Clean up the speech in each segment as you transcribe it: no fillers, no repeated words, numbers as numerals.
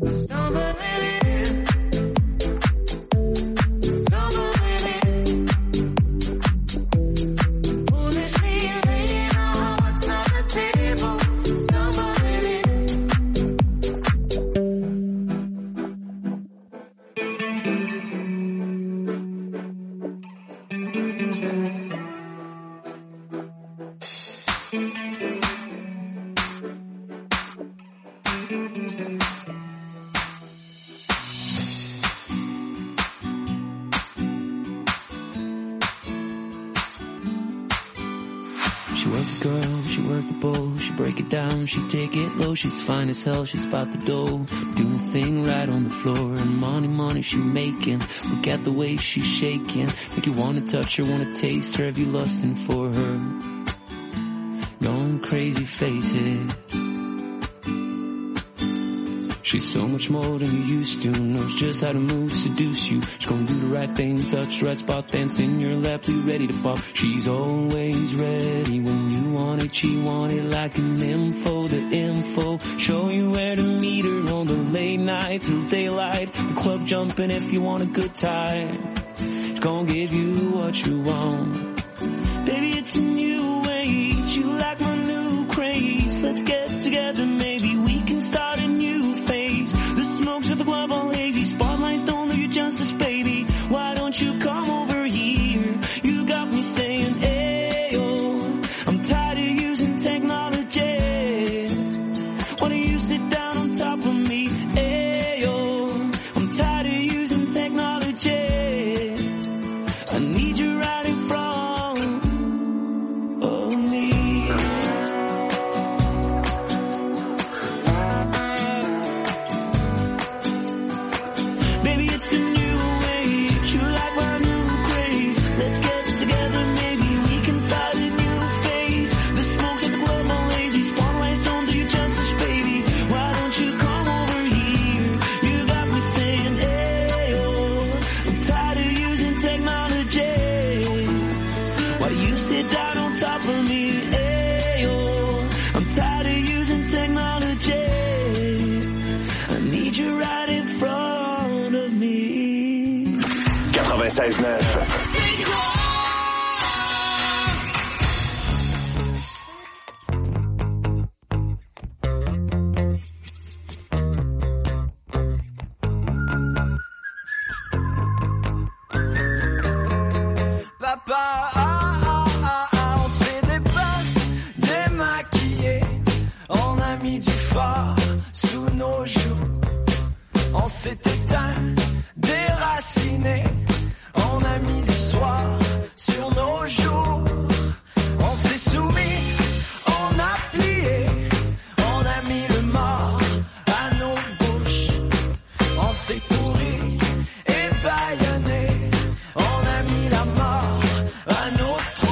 She take it low, she's fine as hell, she's about the dough. Doing a thing right on the floor, and money she making. Look at the way she's shaking, make you wanna touch her, wanna taste her. Have you lusting for her? Going crazy, face it. She's so much more than you used to, knows just how to move, seduce you. She's gonna do the right thing, touch the right spot, dance in your lap, till you're ready to pop. She's always ready when you want it, she want it like an info, the info. Show you where to meet her on the late night till daylight. The club jumping if you want a good time. She's gonna give you what you want. Baby, it's a new age, you like my new craze. Let's get together, maybe we can start a new phase. The smokes at the club all hazy, spotlights don't do you justice, baby. Why don't you come over here? You got me saying, ayo, I'm tired of using technology. Why don't you sit down on top of me? Ayo, I'm tired of using technology. I need you right in front of me. Baby, it's a new age, you like my new craze. Let's get together, maybe we can start a new phase. The smoke's at the club all lazy, spotlights don't do you justice, baby. Why don't you come over here? You got me saying, ayo, I'm tired of using technology. Why do you sit down on top of me? Ayo, I'm tired of using technology. I need you right in front of me. 96.9. Papa, on s'est démaquillé, on a mis du fard sous nos joues, on s'est éteint, déraciné, on a mis du soir sur nos joues, on s'est soumis, on a plié, on a mis le mort à nos bouches, on s'est pourri et bâillonné, on a mis la mort à nos trousses.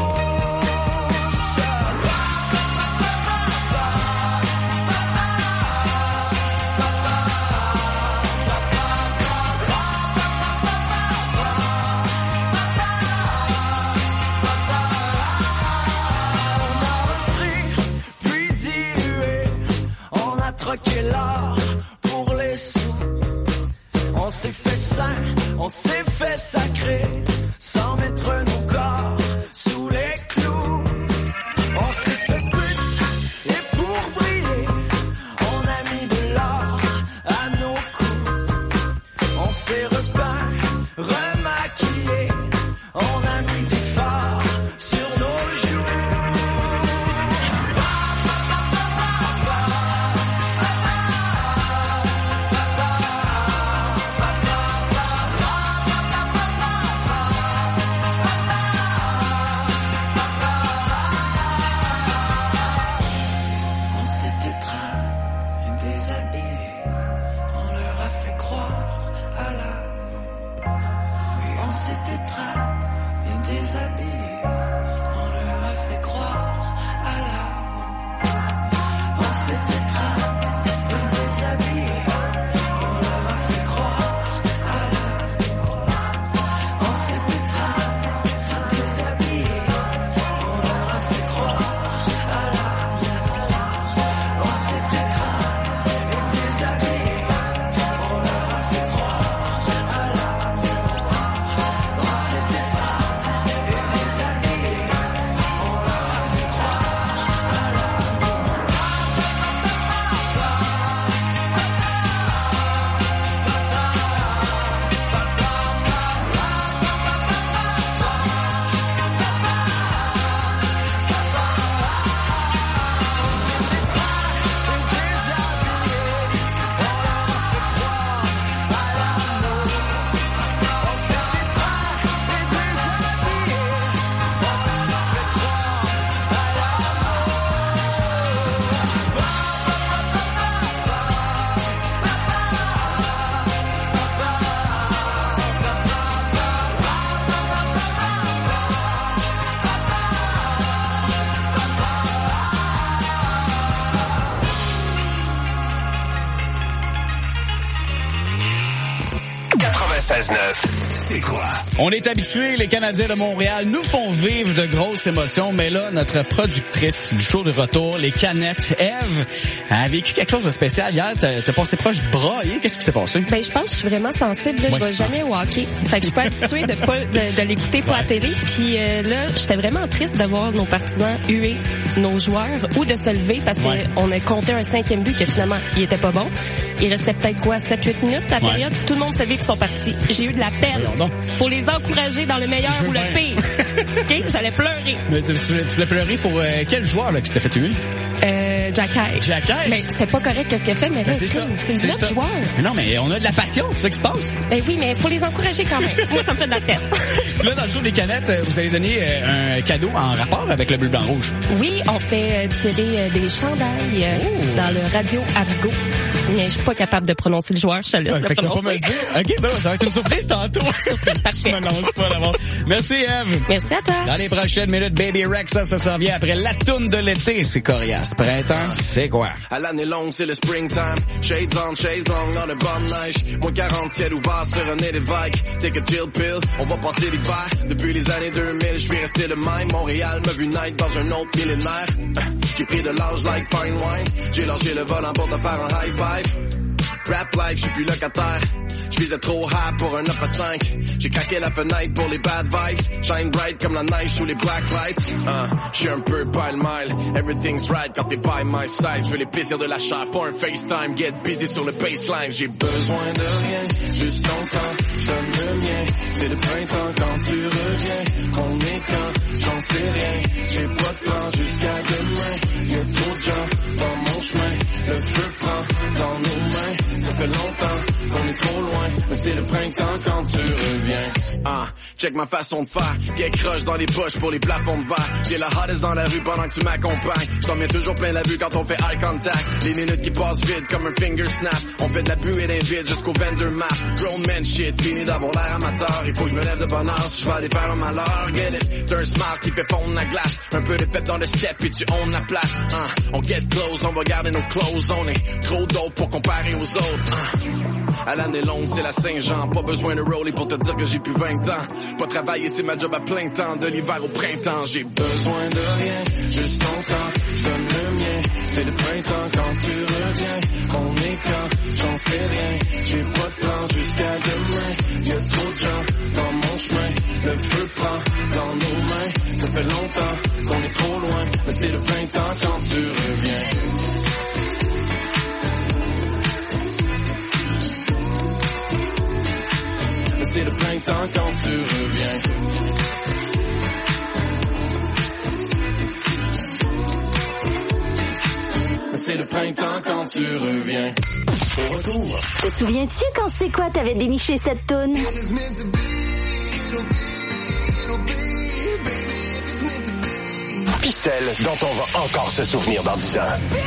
Troquer l'or pour les sous. On s'est fait saint, on s'est fait sacré, sans mettre nos corps sous les clous. On s'est fait pute, et pour briller, on a mis de l'or à nos coups. On s'est repeint, remaquillé, on a mis du fard sur nos joues. On leur a fait croire à la 96.9, c'est quoi? On est habitués, les Canadiens de Montréal nous font vivre de grosses émotions, mais là, notre productrice du show de retour, les Canettes, Eve, a vécu quelque chose de spécial hier. T'as passé proche braillé. Qu'est-ce qui s'est passé? Ben, je pense que je suis vraiment sensible. Là, je vais jamais au hockey. Fait que je suis pas habituée de l'écouter pas à télé. Puis là, j'étais vraiment triste de voir nos partisans huer nos joueurs ou de se lever parce qu'on a compté un 5e but que finalement, il était pas bon. Il restait peut-être 7-8 minutes la période. Tout le monde savait qu'ils sont partis. J'ai eu de la peine. Faut les encourager dans le meilleur ou le pire. OK? J'allais pleurer. Mais tu voulais pleurer pour quel joueur là qui s'était fait tuer? Jack High. Mais c'était pas correct qu'est-ce qu'il a fait, mais là, c'est notre joueur. Mais non, mais on a de la passion, c'est ça qui se passe. Ben oui, mais faut les encourager quand même. Moi, ça me fait de la peine. Là, dans le show des Canettes, vous allez donner un cadeau en rapport avec le bleu, blanc, rouge. Oui, on fait tirer des chandails dans le radio Habsgo. Mais je suis pas capable de prononcer le joueur, je te laisse le prononcer. Pas me le dire. OK, ben, ça va être une surprise tantôt. Surprise, parfait. Je me lance pas d'abord. Merci, Eve. Merci à toi. Dans les prochaines minutes, Baby Rexha, ça s'en vient après la toune de l'été. C'est coriace. Printemps, c'est quoi? À l'année longue, c'est le springtime. Shades on, chase long, dans le bonne neige. Moins 40, ciel ouvert sur un nez d'évêque. Take a chill pill, on va passer l'hiver. Depuis les années 2000, je suis resté le même. Montréal m'a vu naître dans un autre millénaire. J'ai pris de l'âge like fine wine. J'ai lâché le volant pour te faire un high five. Rap life, j'suis plus locataire. J'visais trop high pour un 9 à 5. J'ai craqué la fenêtre pour les bad vibes. Shine bright comme la neige sous les black lights. J'suis un peu pile-mile. Everything's right quand t'es by my side. J'veux les plaisirs de la chair, pas un FaceTime. Get busy sur le baseline. J'ai besoin de rien, juste ton temps. J'donne le mien, c'est le printemps quand tu reviens. On est quand, j'en sais rien. J'ai pas de plan jusqu'à demain. Y'a trop de gens dans mon chemin. Le feu prend dans nos mains. Ça fait longtemps qu'on est trop loin, mais c'est le printemps quand tu reviens. Check ma façon de faire, bien croche dans les poches pour les plafonds de verre. J'ai la hottest dans la rue pendant que tu m'accompagnes. J't'en mets toujours plein la vue quand on fait eye contact. Les minutes qui passent vite comme un finger snap. On fait de la buée d'un vide jusqu'au vendor mask. Grown man shit, fini d'avoir l'air amateur. Il faut que je me lève de bonne heure si je vais aller faire un malheur. Get it, t'as un smart qui fait fondre la glace. Un peu de pep dans le step et tu own la place. On get close, on va garder nos clothes. On est trop dope pour comparer aux autres. À l'année longue, c'est la Saint-Jean. Pas besoin de roller pour te dire que j'ai plus 20 ans. Pas travailler, c'est ma job à plein temps. De l'hiver au printemps, j'ai besoin de rien. Juste ton temps, j'donne le mien. C'est le printemps quand tu reviens. On est quand, j'en sais rien. J'ai pas de plan jusqu'à demain. Y'a trop de gens dans mon chemin. Le feu prend dans nos mains. Ça fait longtemps qu'on est trop loin. Mais c'est le printemps quand tu reviens. C'est le printemps quand tu reviens. C'est le printemps quand tu reviens. Au retour. Te souviens-tu quand C'est quoi t'avais déniché cette toune? Pis celle dont on va encore se souvenir dans 10 ans.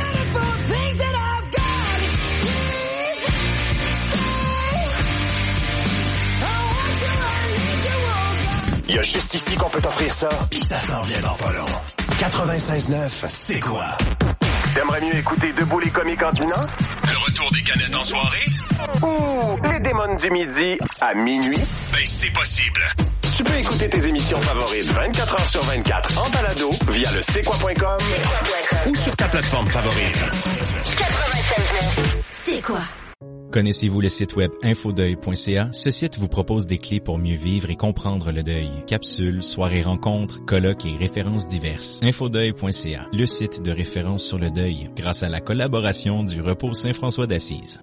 Il y a juste ici qu'on peut t'offrir ça, pis ça s'en vient dans pas long. 96.9, c'est quoi? T'aimerais mieux écouter Debout les comiques en dînant? Le retour des Canettes en soirée? Ou les démons du midi à minuit? Ben, c'est possible. Tu peux écouter tes émissions favorites 24 heures sur 24 en balado via le c'est-quoi.com ou sur ta plateforme favorite. 96.9, c'est quoi? Connaissez-vous le site web infodeuil.ca? Ce site vous propose des clés pour mieux vivre et comprendre le deuil. Capsules, soirées rencontres, colloques et références diverses. Infodeuil.ca, le site de référence sur le deuil, grâce à la collaboration du Repos Saint-François d'Assise.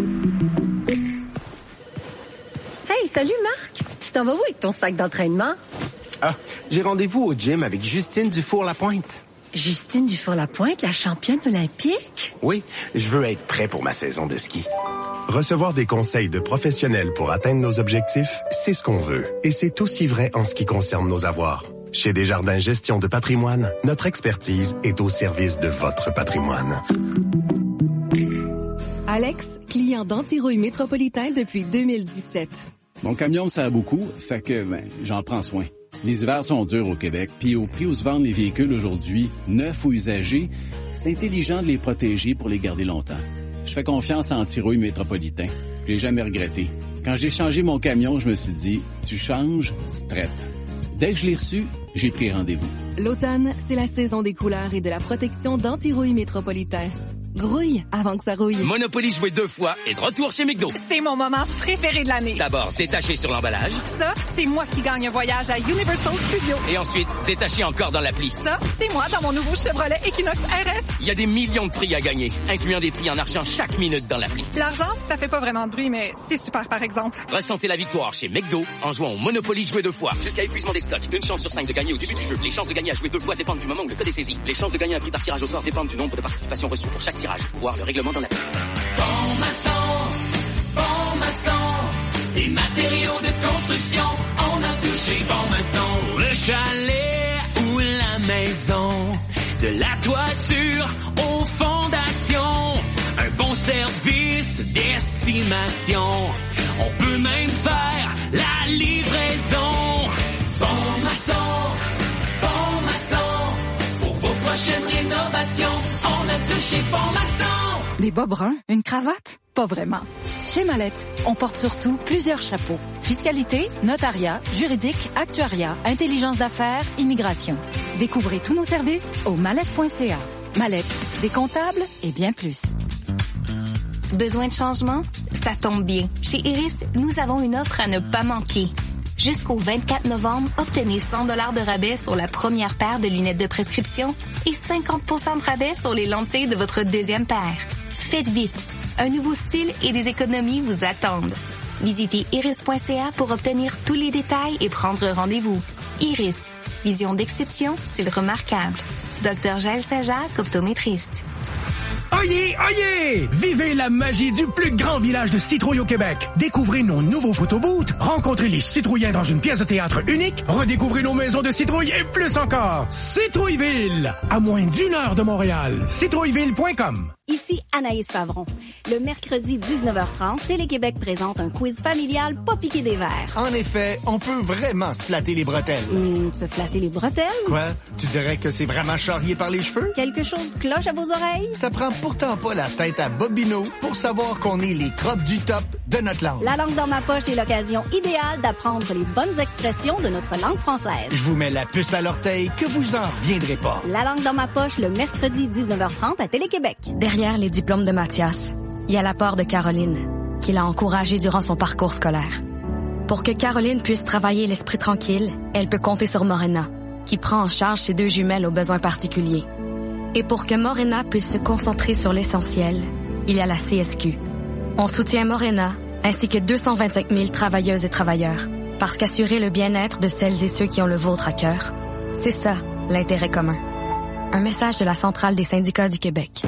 Hey, salut Marc! Tu t'en vas où avec ton sac d'entraînement? J'ai rendez-vous au gym avec Justine Dufour-Lapointe. Justine Dufour-Lapointe, la championne olympique? Oui, je veux être prêt pour ma saison de ski. Recevoir des conseils de professionnels pour atteindre nos objectifs, c'est ce qu'on veut. Et c'est aussi vrai en ce qui concerne nos avoirs. Chez Desjardins Gestion de patrimoine, notre expertise est au service de votre patrimoine. Alex, client d'Antirouille Métropolitain depuis 2017. Mon camion me sert beaucoup, fait que j'en prends soin. Les hivers sont durs au Québec, puis au prix où se vendent les véhicules aujourd'hui, neufs ou usagés, c'est intelligent de les protéger pour les garder longtemps. Je fais confiance à Antirouille Métropolitain. Je l'ai jamais regretté. Quand j'ai changé mon camion, je me suis dit, tu changes, tu traites. Dès que je l'ai reçu, j'ai pris rendez-vous. L'automne, c'est la saison des couleurs et de la protection d'Antirouille Métropolitain. Grouille avant que ça rouille. Monopoly joué 2 fois et de retour chez McDo. C'est mon moment préféré de l'année. D'abord, détaché sur l'emballage. Ça, c'est moi qui gagne un voyage à Universal Studios. Et ensuite, détaché encore dans l'appli. Ça, c'est moi dans mon nouveau Chevrolet Equinox RS. Il y a des millions de prix à gagner, incluant des prix en argent chaque minute dans l'appli. L'argent, ça fait pas vraiment de bruit, mais c'est super par exemple. Ressentez la victoire chez McDo en jouant au Monopoly joué 2 fois. Jusqu'à épuisement des stocks. Une chance sur 5 de gagner au début du jeu. Les chances de gagner à jouer 2 fois dépendent du moment où le code est saisi. Les chances de gagner un prix par tirage au sort dépendent du nombre de participations reçues pour chaque tirage. Voir le règlement dans l'appli. Bon maçon, des matériaux de construction, on a touché Bon Maçon. Le chalet ou la maison, de la toiture aux fondations, un bon service d'estimation, on peut même faire la livraison. Bon maçon, pour vos prochaines rénovations, on a touché Bon Maçon. Des bas bruns? Une cravate? Pas vraiment. Chez Mallette, on porte surtout plusieurs chapeaux. Fiscalité, notariat, juridique, actuariat, intelligence d'affaires, immigration. Découvrez tous nos services au mallette.ca. Mallette, des comptables et bien plus. Besoin de changement? Ça tombe bien. Chez Iris, nous avons une offre à ne pas manquer. Jusqu'au 24 novembre, obtenez 100 $ de rabais sur la première paire de lunettes de prescription et 50 % de rabais sur les lentilles de votre deuxième paire. Faites vite. Un nouveau style et des économies vous attendent. Visitez iris.ca pour obtenir tous les détails et prendre rendez-vous. Iris. Vision d'exception, style remarquable. Dr Jaël Saint-Jacques, optométriste. Oyez, oyez! Vivez la magie du plus grand village de citrouilles au Québec. Découvrez nos nouveaux photobooths, rencontrez les citrouillens dans une pièce de théâtre unique, redécouvrez nos maisons de citrouilles et plus encore. Citrouilleville, à moins d'1 heure de Montréal. Citrouilleville.com. Ici Anaïs Favron. Le mercredi 19h30, Télé-Québec présente un quiz familial pas piqué des verres. En effet, on peut vraiment se flatter les bretelles. Se flatter les bretelles? Quoi? Tu dirais que c'est vraiment charrié par les cheveux? Quelque chose cloche à vos oreilles? Ça prend pourtant pas la tête à Bobino pour savoir qu'on est les crops du top de notre langue. La langue dans ma poche est l'occasion idéale d'apprendre les bonnes expressions de notre langue française. Je vous mets la puce à l'orteil que vous en reviendrez pas. La langue dans ma poche le mercredi 19h30 à Télé-Québec. Derrière les diplômes de Mathias, il y a l'apport de Caroline, qui l'a encouragé durant son parcours scolaire. Pour que Caroline puisse travailler l'esprit tranquille, elle peut compter sur Morena, qui prend en charge ses 2 jumelles aux besoins particuliers. Et pour que Morena puisse se concentrer sur l'essentiel, il y a la CSQ. On soutient Morena, ainsi que 225 000 travailleuses et travailleurs, parce qu'assurer le bien-être de celles et ceux qui ont le vôtre à cœur, c'est ça, l'intérêt commun. Un message de la Centrale des syndicats du Québec.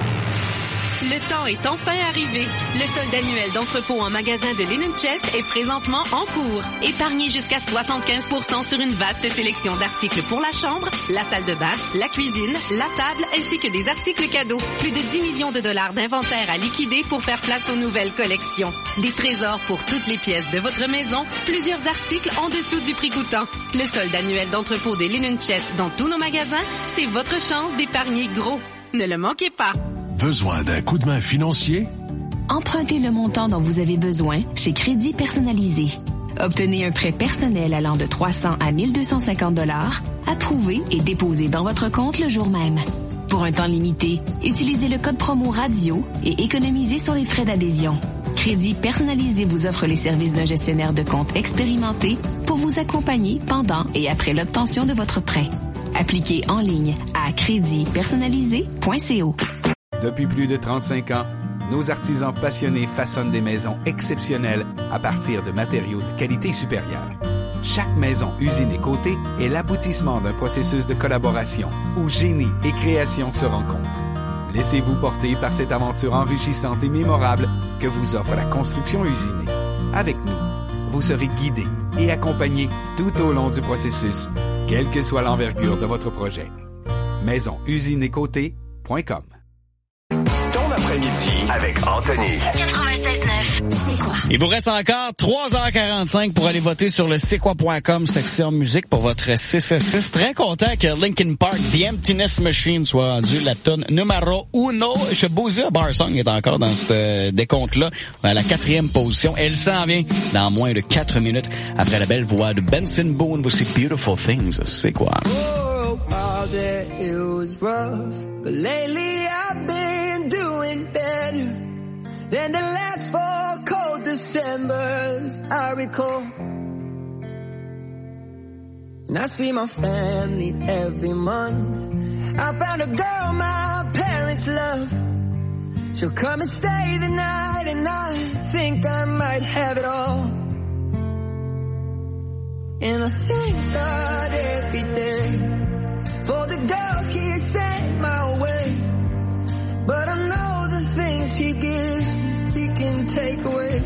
Le temps est enfin arrivé. Le solde annuel d'entrepôt en magasin de Linen Chest est présentement en cours. Épargnez jusqu'à 75 % sur une vaste sélection d'articles pour la chambre, la salle de bain, la cuisine, la table, ainsi que des articles cadeaux. Plus de 10 millions de dollars d'inventaire à liquider pour faire place aux nouvelles collections. Des trésors pour toutes les pièces de votre maison, plusieurs articles en dessous du prix coûtant. Le solde annuel d'entrepôt des Linen Chest dans tous nos magasins, c'est votre chance d'épargner gros. Ne le manquez pas. Besoin d'un coup de main financier? Empruntez le montant dont vous avez besoin chez Crédit Personnalisé. Obtenez un prêt personnel allant de 300 à 1250 $, approuvé et déposé dans votre compte le jour même. Pour un temps limité, utilisez le code promo radio et économisez sur les frais d'adhésion. Crédit Personnalisé vous offre les services d'un gestionnaire de compte expérimenté pour vous accompagner pendant et après l'obtention de votre prêt. Appliquez en ligne à créditpersonnalisé.co. Depuis plus de 35 ans, nos artisans passionnés façonnent des maisons exceptionnelles à partir de matériaux de qualité supérieure. Chaque maison usine et cotée est l'aboutissement d'un processus de collaboration où génie et création se rencontrent. Laissez-vous porter par cette aventure enrichissante et mémorable que vous offre la construction usinée. Avec nous, vous serez guidé et accompagné tout au long du processus, quelle que soit l'envergure de votre projet. Maisonusineetcotée.com. Ton après-midi midi avec Anthony. 96.9, c'est quoi? Il vous reste encore 3h45 pour aller voter sur le c'est-quoi.com section musique pour votre 666. Très content que Linkin Park, The Emptiness Machine soit rendu la tonne numéro 1. Shabuzi Barsong est encore dans ce décompte-là, à la 4e position. Elle s'en vient dans moins de 4 minutes après la belle voix de Benson Boone. Voici Beautiful Things. C'est quoi? Oh, all that it was rough, but lately I've been doing better than the last 4 cold Decembers I recall. And I see my family every month. I found a girl my parents love. She'll come and stay the night, and I think I might have it all. And I thank God every day for the girl he sent my way. But I know the things he gives me, he can take away.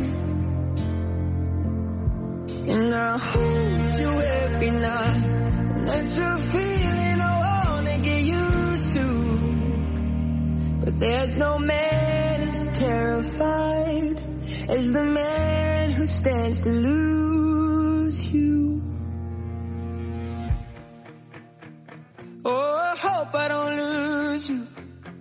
And I hold you every night, and that's a feeling I wanna get used to. But there's no man as terrified as the man who stands to lose you. Oh, I hope I don't lose you.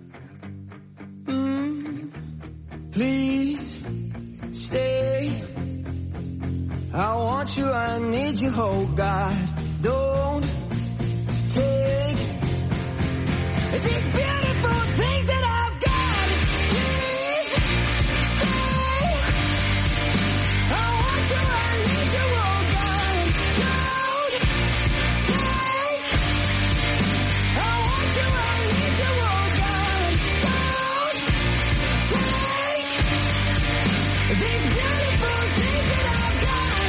Please stay. I want you, I need you, oh God. Don't take these beautiful things that I've got. Please stay. I want you, I need you, oh God. Don't take. I want you, I need you, oh God. Don't take these beautiful things that I've got.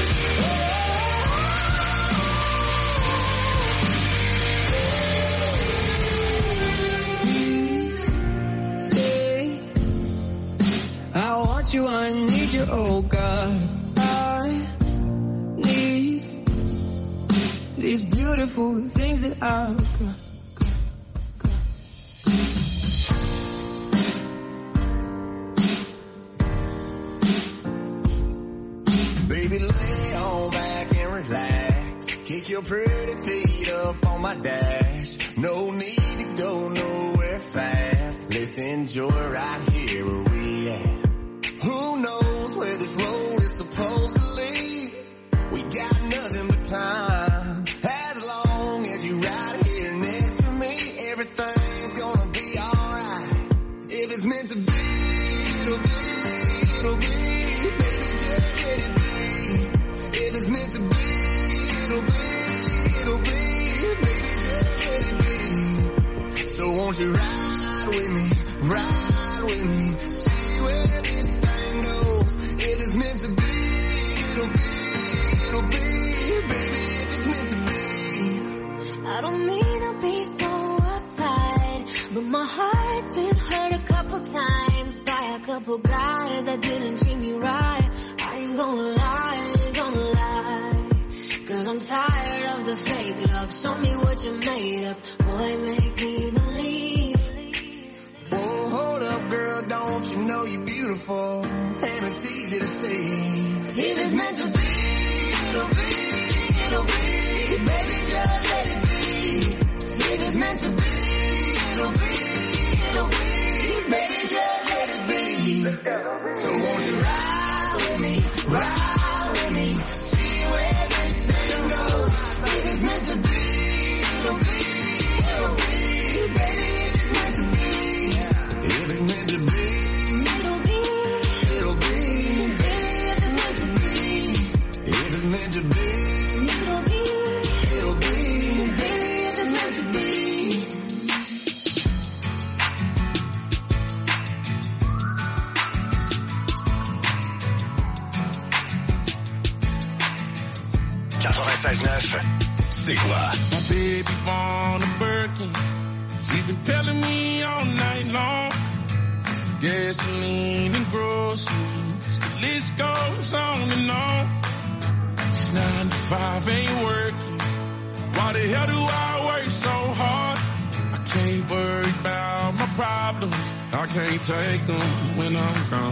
I want you, I need you, oh God. I need these beautiful things that I've got. Baby, lay on back and relax. Kick your pretty feet up on my dash. No need to go nowhere fast. Let's enjoy right here where we at. Who knows where this road is supposed to lead? We got nothing but time. As long as you right here next to me, everything's gonna be alright. If it's meant to be, it'll be, it'll be. Baby, just let it be. If it's meant to be, it'll be, it'll be. Baby, just let it be. So won't you ride with me, ride with me. See where this thing goes. If it's meant to be, it'll be, it'll be. Baby, if it's meant to be. I don't mean to be so uptight, but my heart's been hurt a couple times by a couple guys that didn't treat me right. I ain't gonna lie, ain't gonna lie. Cause I'm tired of the fake love. Show me what you made of. Boy, make me believe. Whoa, hold up, girl, don't you know you're beautiful? And it's easy to see. If it's meant to be, it'll be, it'll be. Baby, just let it be. If it's meant to be, it'll be, it'll be. Baby, just let it be. So won't you ride with me, ride with me. See where this thing goes. If it's meant to be, it'll be, it'll be. Baby, if it's meant to be. If it's meant to be, it'll be, it'll be. Baby, if it's meant to be. If it's meant to be, it'll be, it'll be. Baby, if it's meant to be. 96.9, c'est quoi? My baby born a Birkin. She's been telling me all night long. Gasoline and groceries, the list goes on and on. This 9 to 5 ain't working. Why the hell do I work so hard? I can't worry about my problems. I can't take them when I'm gone.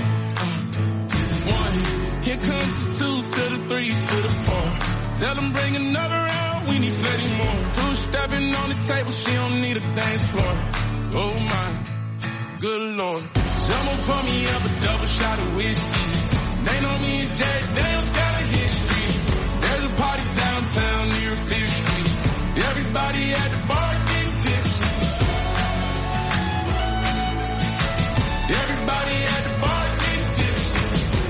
1, here comes the 2 to the 3 to the 4. Tell them bring another round, we need plenty more. 2 stepping on the table, she don't need a dance floor. Oh my, good Lord. Someone pour me up a double shot of whiskey. They know me and Jack Daniels got a history. There's a party downtown near 5th Street. Everybody at the bar getting tipsy. Everybody at the bar getting tipsy.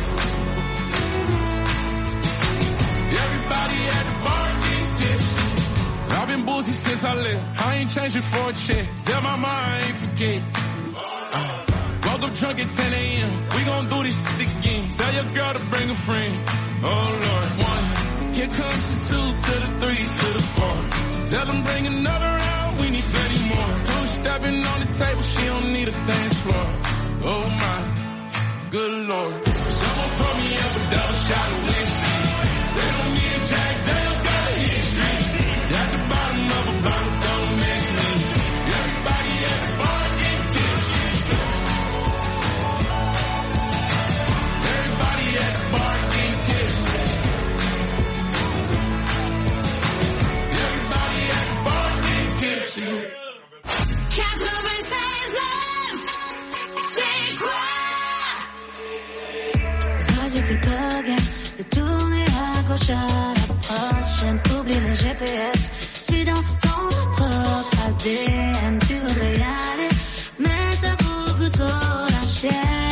Everybody at the bar getting tipsy. I've been boozy since I left. I ain't changing for a check. Tell my mom I ain't forget. Woke up drunk at 10 a.m. We gon' do this shit again. Tell your girl to bring a friend. Oh Lord. 1, here comes the 2 to the 3 to the 4. Tell them bring another round, we need plenty more. 2 stepping on the table, she don't need a dance floor. Oh my, good Lord. Someone pour me up a double shot of whiskey. They know me and Jack Daniels got a history. At the bottom of a bottle, don't miss me. Everybody at the bar get tipsy. Everybody at the bar get tipsy. Everybody at the bar get tipsy. 96.9, c'est quoi? Quand j'étais bugué, de tourner à gauche à la prochaine, oublie le GPS, suis dans ton propre ADN, tu voudrais y aller, mais t'as beaucoup trop lâché.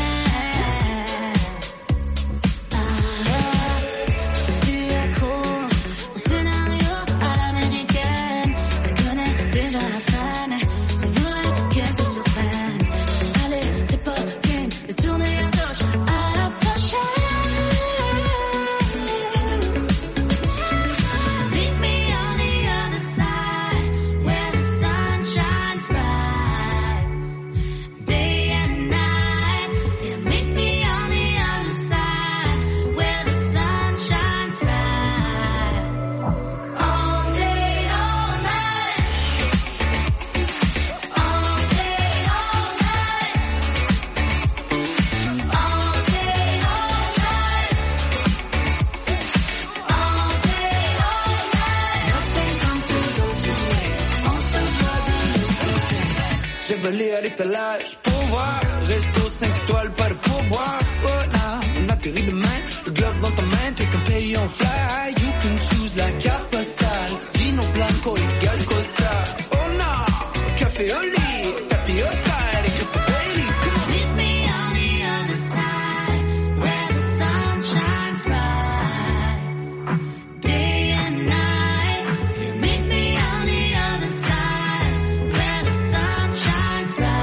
À l'étalage pour voir, resto 5 étoiles, pas de pourboire. Oh là, on atterrit demain, le globe dans ta main, take un pays on fly. You can choose la carte postale, vino blanco égale Costa. Oh non, café au lit, tapioca, et crêpes Baileys. Come on. Meet me on the other side, where the sun shines bright, day and night. You meet me on the other side, where the sun shines bright.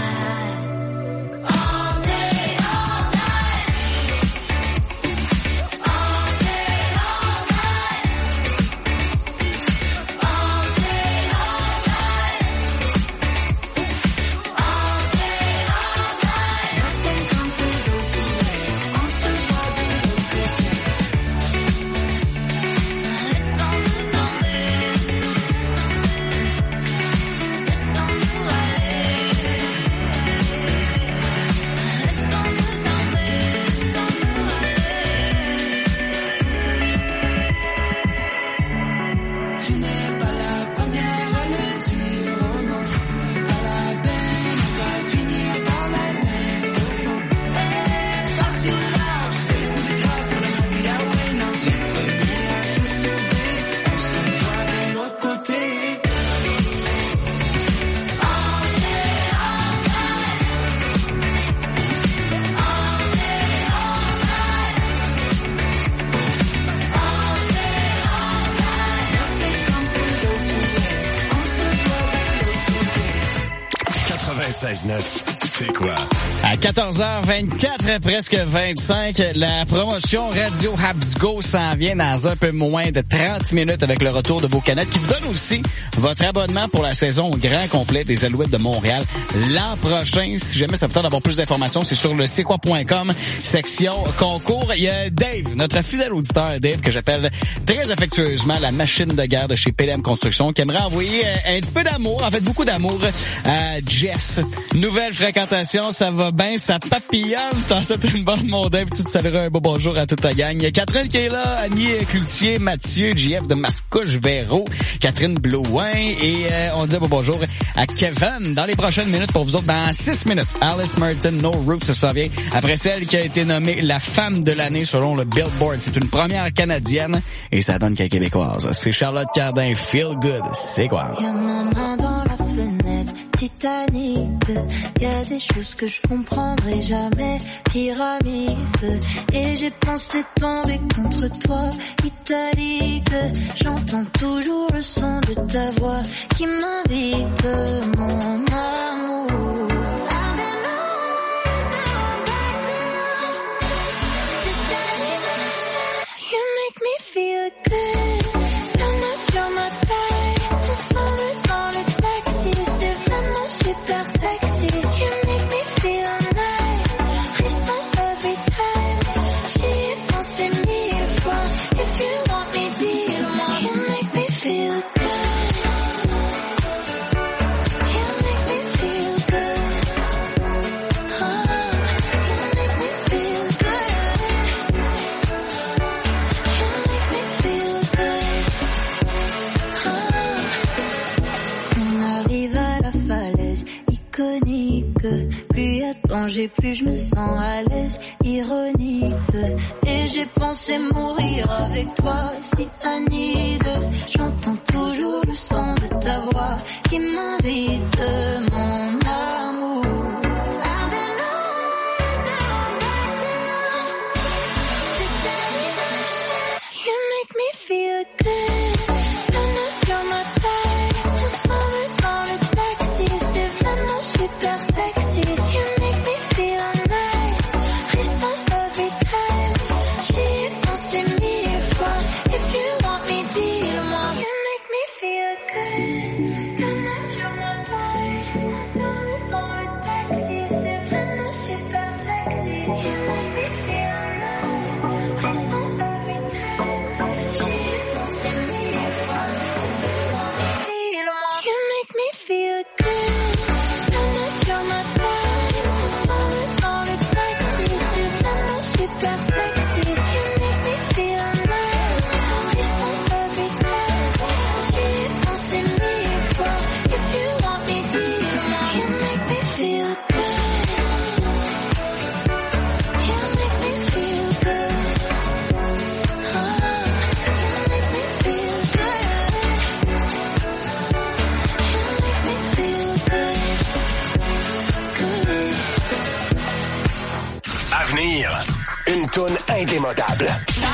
C'est quoi? À 14h24, presque 25, la promotion Radio Habsgo s'en vient dans un peu moins de 30 minutes avec le retour de vos canettes qui vous donne aussi votre abonnement pour la saison au grand complet des Alouettes de Montréal l'an prochain. Si jamais ça vous tente d'avoir plus d'informations, c'est sur le c'est-quoi.com, section concours. Il y a Dave, notre fidèle auditeur Dave, que j'appelle très affectueusement la machine de guerre de chez PLM Construction, qui aimerait envoyer un petit peu d'amour, en fait beaucoup d'amour à Jess, nouvelle fréquentatrice l'alimentation, ça va bien, ça papillonne. Je t'en souhaite une bonne mondaine, puis tu te salueras un beau bonjour à toute ta gang. Il y a Catherine qui est là, Annie Cloutier, Mathieu, JF de Mascouche, Véro, Catherine Blouin, et on dit un beau bonjour à Kevin dans les prochaines minutes pour vous autres. Dans 6 minutes, Alice Martin, No Roots, ça s'en vient. Après celle qui a été nommée la femme de l'année selon le Billboard. C'est une première canadienne et ça donne qu'elle québécoise. C'est Charlotte Cardin, Feel Good. C'est quoi? Y'a ma main dans la fenêtre, Titanic. Y'a des choses que je comprendrai jamais, pyramide. Et j'ai pensé tomber contre toi, italique. J'entends toujours le son de ta voix qui m'invite, mon amour. You make me feel good. La main sur ma taille, on se met dans le taxi. C'est vraiment super sexy. You make me feel nice. Frisson every time. J'y ai pensé 1000 fois. If you want me, dis-le-moi. You make me feel good. You make me feel good. You make me feel good. On arrive à la falaise iconique. Plus y a de danger, plus je me sens à l'aise, ironique. Et j'ai pensé mourir avec toi, si Anide. J'entends toujours le son de ta voix qui m'invite, mon amour. You make me feel good. La main sur ma taille, on se met dans le taxi. C'est vraiment super sexy. You make me feel nice. Frisson every time. J'y ai pensé 1000 fois. If you want me, dis-le-moi. You make me feel good. La main sur ma taille, on se met dans le taxi. C'est vraiment super sexy. You make me feel nice. Frisson every time. J'y ai pensé 1000 fois. You make me feel good. La main sur ma taille, on se met dans le taxi. C'est vraiment super sexy. You make me feel nice. Frisson every time. J'y ai pensé 1000 fois. If you want me, dis-le-moi. You make me feel good. You make me feel good. You make me feel good. You make me feel good. À venir, une toune indémodable.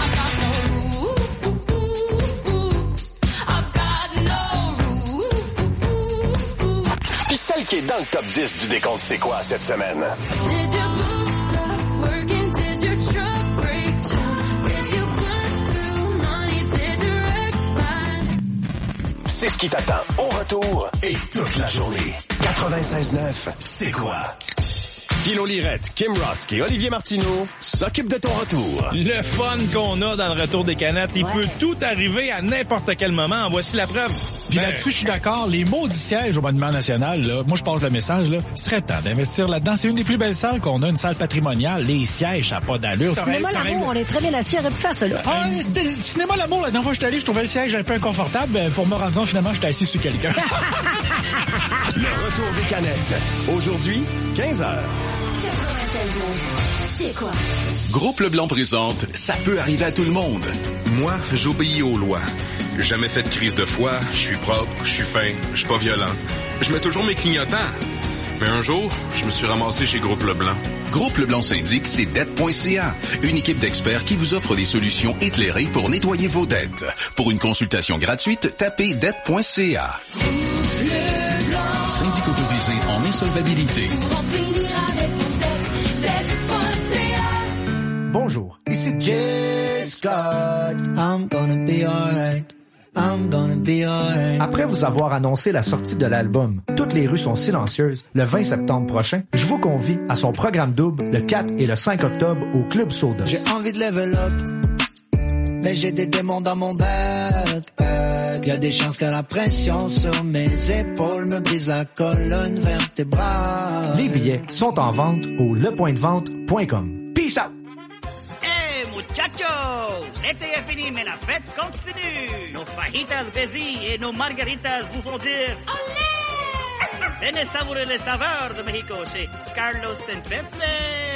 Puis celle qui est dans le top 10 du décompte C'est quoi cette semaine? Did your boot stop working? Did your truck break down? Did you burn through money? Did your expand? C'est ce qui t'attend au retour et toute la journée. 96.9, C'est quoi? Philo Lirette, Kim Rosk et Olivier Martineau s'occupent de ton retour. Le fun qu'on a dans le retour des canettes, il peut tout arriver à n'importe quel moment. Voici la preuve. Puis là-dessus, je suis d'accord. Les maudits sièges au Monument National, là, moi, je passe le message, là, il serait temps d'investir là-dedans. C'est une des plus belles salles qu'on a, une salle patrimoniale. Les sièges, ça n'a pas d'allure. Cinéma L'Amour, on est très bien assis, on aurait pu faire ça, là. Ah, c'était Cinéma L'Amour, la dernière fois que j'étais allé, je trouvais le siège un peu inconfortable. Pour me rendre compte, finalement, j'étais assis sur quelqu'un. Le retour des canettes. Aujourd'hui, 15h. C'est quoi? Groupe Leblanc présente « Ça peut arriver à tout le monde ». Moi, j'obéis aux lois. Jamais fait de crise de foi, je suis propre, je suis fin, je suis pas violent. Je mets toujours mes clignotants. Mais un jour, je me suis ramassé chez Groupe Leblanc. Groupe Leblanc syndic, c'est dette.ca. Une équipe d'experts qui vous offre des solutions éclairées pour nettoyer vos dettes. Pour une consultation gratuite, tapez dette.ca. Syndic autorisé en insolvabilité. Bonjour, ici Jay Scott. I'm gonna be alright. I'm gonna be alright. Après vous avoir annoncé la sortie de l'album Toutes les rues sont silencieuses le 20 septembre prochain, je vous convie à son programme double le 4 et le 5 octobre au Club Soda. J'ai envie de level up. mais j'ai des démons dans mon backpack. Y'a des chances que la pression sur mes épaules me brise la colonne vertébrale. Les billets sont en vente au lepointdevente.com. Peace out! Hey, muchachos! L'été est fini, mais la fête continue! Nos fajitas Bézi et nos margaritas vous font dire... Olé! Venez savourer les saveurs de Mexico chez Carlos Saint-Pepe!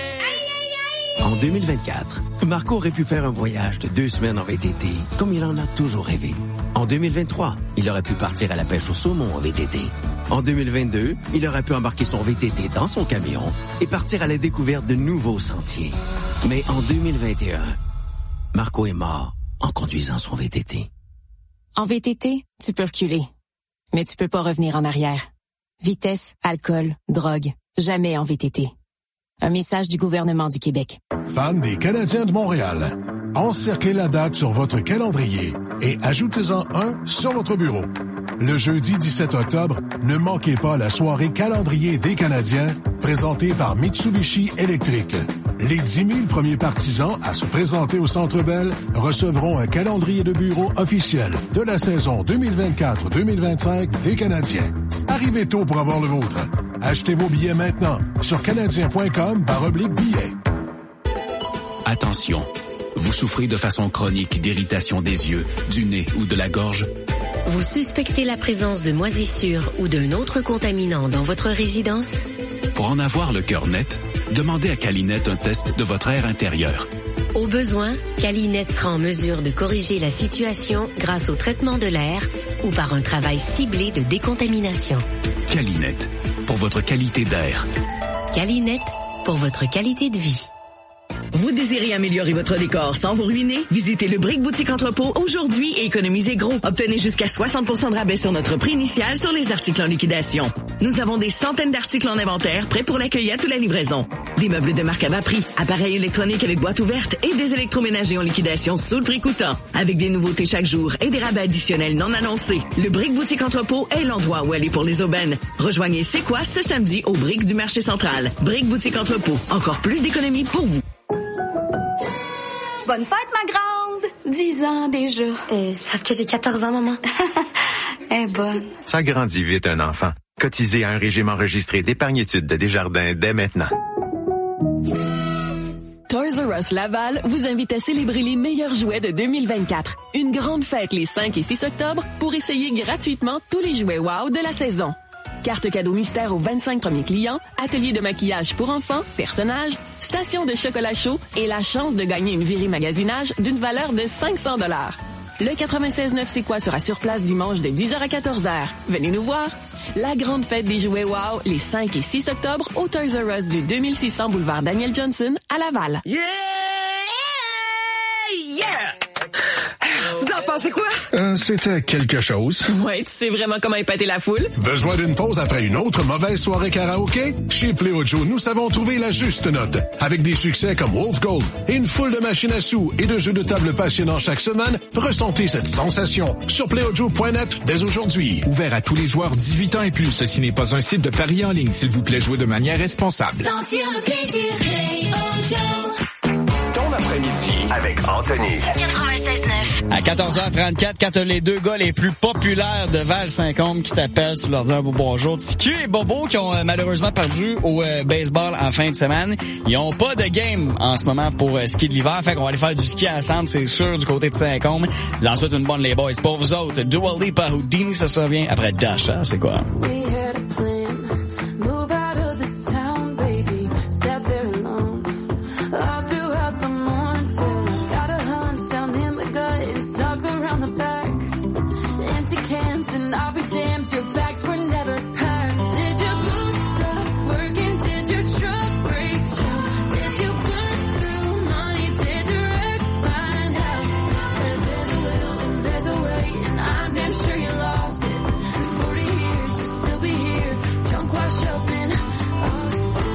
En 2024, Marco aurait pu faire un voyage de 2 semaines en VTT, comme il en a toujours rêvé. En 2023, il aurait pu partir à la pêche au saumon en VTT. En 2022, il aurait pu embarquer son VTT dans son camion et partir à la découverte de nouveaux sentiers. Mais en 2021, Marco est mort en conduisant son VTT. En VTT, tu peux reculer, mais tu peux pas revenir en arrière. Vitesse, alcool, drogue, jamais en VTT. Un message du gouvernement du Québec. Fans des Canadiens de Montréal, encerclez la date sur votre calendrier et ajoutez-en un sur votre bureau. Le jeudi 17 octobre, ne manquez pas la soirée calendrier des Canadiens présentée par Mitsubishi Electric. Les 10 000 premiers partisans à se présenter au Centre Bell recevront un calendrier de bureau officiel de la saison 2024-2025 des Canadiens. Arrivez tôt pour avoir le vôtre. Achetez vos billets maintenant sur canadien.com/billets. Attention, vous souffrez de façon chronique d'irritation des yeux, du nez ou de la gorge? Vous suspectez la présence de moisissures ou d'un autre contaminant dans votre résidence? Pour en avoir le cœur net, demandez à Calinette un test de votre air intérieur. Au besoin, Calinette sera en mesure de corriger la situation grâce au traitement de l'air ou par un travail ciblé de décontamination. Calinette, pour votre qualité d'air. Calinette, pour votre qualité de vie. Vous désirez améliorer votre décor sans vous ruiner? Visitez le Brick Boutique Entrepôt aujourd'hui et économisez gros. Obtenez jusqu'à 60% de rabais sur notre prix initial sur les articles en liquidation. Nous avons des centaines d'articles en inventaire prêts pour la cueillette ou la livraison. Des meubles de marque à bas prix, appareils électroniques avec boîte ouverte et des électroménagers en liquidation sous le prix coûtant. Avec des nouveautés chaque jour et des rabais additionnels non annoncés. Le Brick Boutique Entrepôt est l'endroit où aller pour les aubaines. Rejoignez C'est quoi ce samedi au Brick du marché central. Brick Boutique Entrepôt. Encore plus d'économies pour vous. Bonne fête, ma grande! 10 ans déjà. C'est parce que j'ai 14 ans, maman. Elle est bonne. Ça grandit vite, un enfant. Cotisez à un régime enregistré d'épargne-études de Desjardins dès maintenant. Toys R Us Laval vous invite à célébrer les meilleurs jouets de 2024. Une grande fête les 5 et 6 octobre pour essayer gratuitement tous les jouets wow de la saison. Carte cadeau mystère aux 25 premiers clients, atelier de maquillage pour enfants, personnages, station de chocolat chaud et la chance de gagner une virée magasinage d'une valeur de 500 $. Le 96.9 C'est quoi sera sur place dimanche de 10h à 14h. Venez nous voir. La grande fête des jouets wow les 5 et 6 octobre au Toys R Us du 2600 boulevard Daniel Johnson à Laval. Yeah! Yeah! Vous en pensez quoi? C'était quelque chose. Ouais, tu sais vraiment comment épater la foule. Besoin d'une pause après une autre mauvaise soirée karaoké? Chez Play Joe, nous savons trouver la juste note. Avec des succès comme Wolf Gold et une foule de machines à sous et de jeux de table passionnants chaque semaine, ressentez cette sensation sur playojoe.net dès aujourd'hui. Ouvert à tous les joueurs 18 ans et plus. Ceci n'est pas un site de paris en ligne. S'il vous plaît, jouez de manière responsable. Sentir le plaisir, Play Joe. Ton après-midi avec Anthony. 96.9. À 14h34, quand t'as les deux gars les plus populaires de Val-Saint-Côme qui t'appellent, tu leur dis un beau bonjour. Ticu et Bobo qui ont malheureusement perdu au baseball en fin de semaine. Ils ont pas de game en ce moment pour ski de l'hiver. Fait qu'on va aller faire du ski ensemble, c'est sûr, du côté de Saint-Côme. Vous en souhaite une bonne les boys. Pour vous autres, Dua Lipa, Houdini, ça se revient après Dash, hein, c'est quoi? And I'll be damned, your bags were never packed. Did your boots stop working? Did your truck break down? Did you burn through money? Did your ex find out? There's a will and there's a way, and I'm damn sure you lost it. In 40 years, you'll still be here, drunk, washed up in Austin.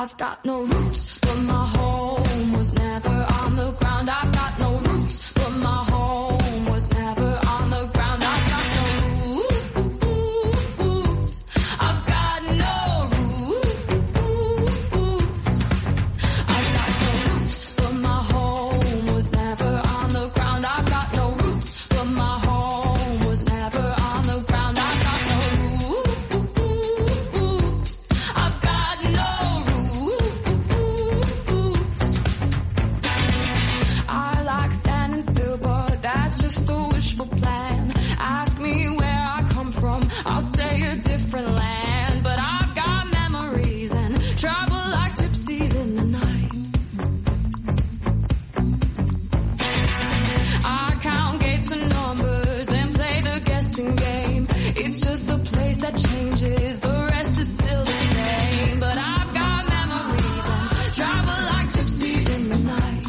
I've got no roots, but my home was never on the ground. I've got no roots, but my home was never on the ground. I've got no roots. I've got no roots. I've got no roots, but my home was never on the ground. I've got no roots, but my home was never on the ground. I've got no roots. I've got no roots. I like standing still, but that's just a wishful plan. Ask me where I come from, I'll say a different land. But I've got memories and travel like gypsies in the night. I count gates and numbers, then play the guessing game. It's just a place that changes, the rest is still the same. But I've got memories and travel like gypsies in the night.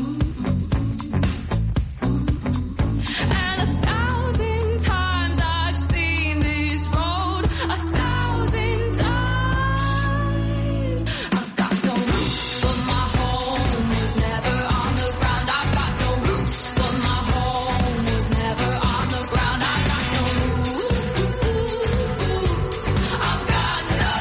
And 1,000 times I've seen this road, 1,000 times. I've got no roots, but my home was never on the ground. I've got no roots, but my home was never on the ground. I've got no roots. I've got no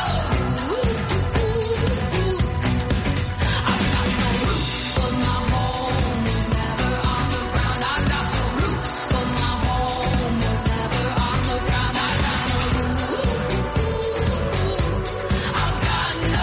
roots. I've got no roots, but my home was never on the ground. I've got no roots, but my home was never on the ground. I've got no roots. I've got no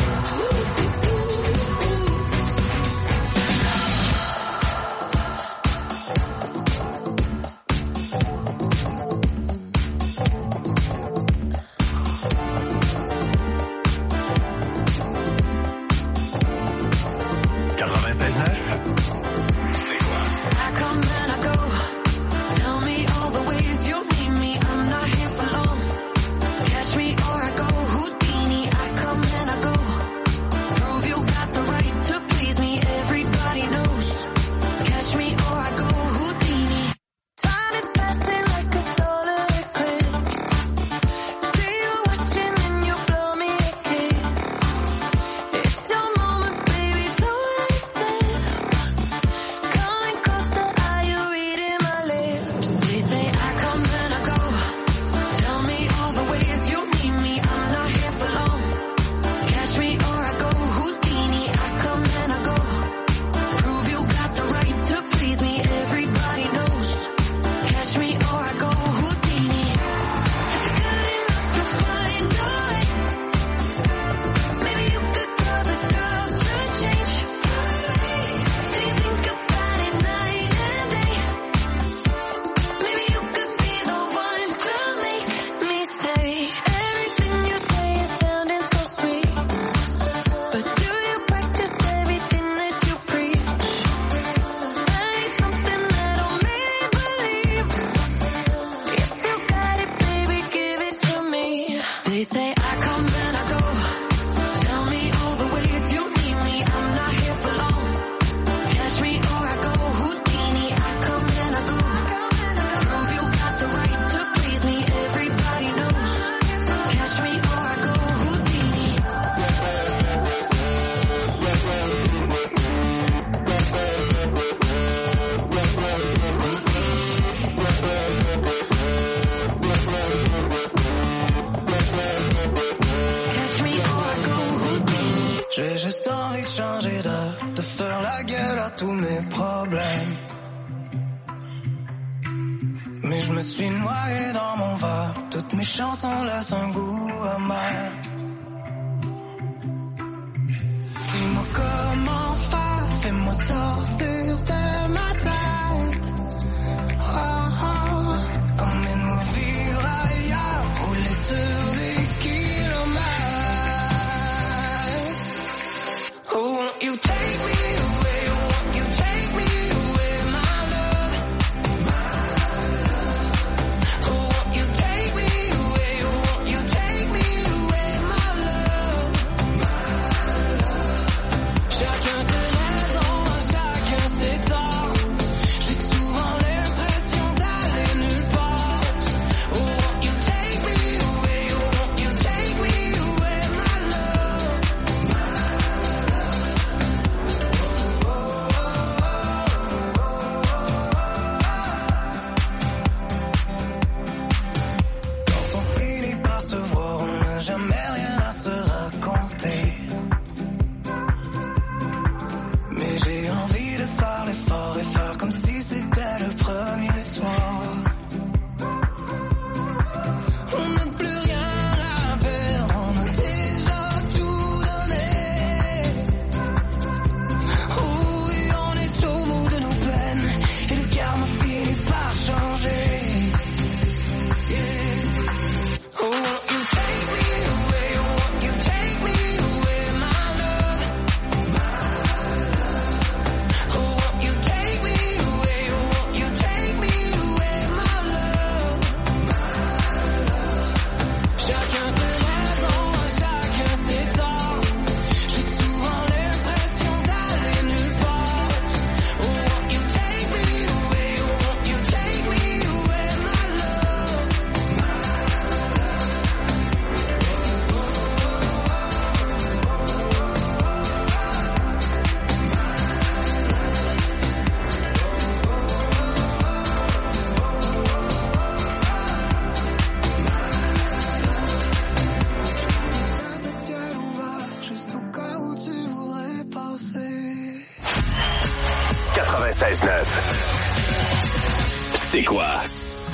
C'est quoi? I come and I go. Tell me all the ways you need me. I'm not here for long. Catch me or I go Houdini. I come and I go. Prove you got the right to please me. Everybody knows. Catch me or I go Houdini. Time is passing like a solar eclipse. See you watching and you blow me a kiss. It's your moment, baby, don't let it slip. Coming closer, are you reading my lips? They say I come and I go. Tell me all the ways you need me. I'm not here for long. Catch me or I go Houdini. I come and I go. Prove you got the right to please me. Everybody knows. Catch me or I go Houdini. If you're good enough to find a way, maybe you could cause a girl to change. Do you think about it night and day? Maybe you could be the one to make me stay. Everything you say is sounding so sweet, but do you practice everything that you preach? I need something that'll make me believe. If you got it, baby, give it to me. They say I come and I go. Tell me all the ways you need me. I'm not here for long. Catch me or I go Houdini. I come and I go. Prove you got the right to please me. Everybody knows. Catch me or I go Houdini. Catch me or I go Houdini. J'ai juste envie de changer de faire la gueule à tous mes problèmes. Mais je me suis noyé dans mon verre. Toutes mes chansons laissent un goût amer. Dis-moi comment faire, fais-moi sortir de ma tête. Oh, oh. Emmène-moi vivre ailleurs, rouler sur des kilomètres. Oh, won't you take me away, won't you take me away, my love. Oh, won't you take me away, won't you take me away, my love. Chacun ses raisons, chacun C'est quoi?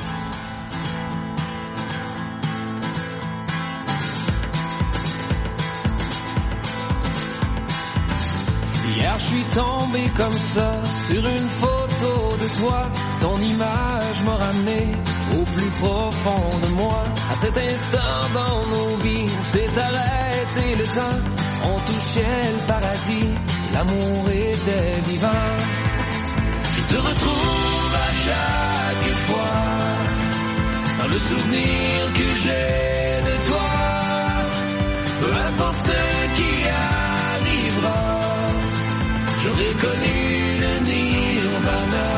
Hier je suis tombé comme ça sur une photo de toi. Ton image m'a ramené au plus profond de moi. À cet instant dans nos vies, on s'est arrêté le temps. On touchait le paradis, l'amour était vivant. Je te retrouve à chaque fois dans le souvenir que j'ai de toi. Peu importe ce qui arrivera, j'aurais connu le nirvana.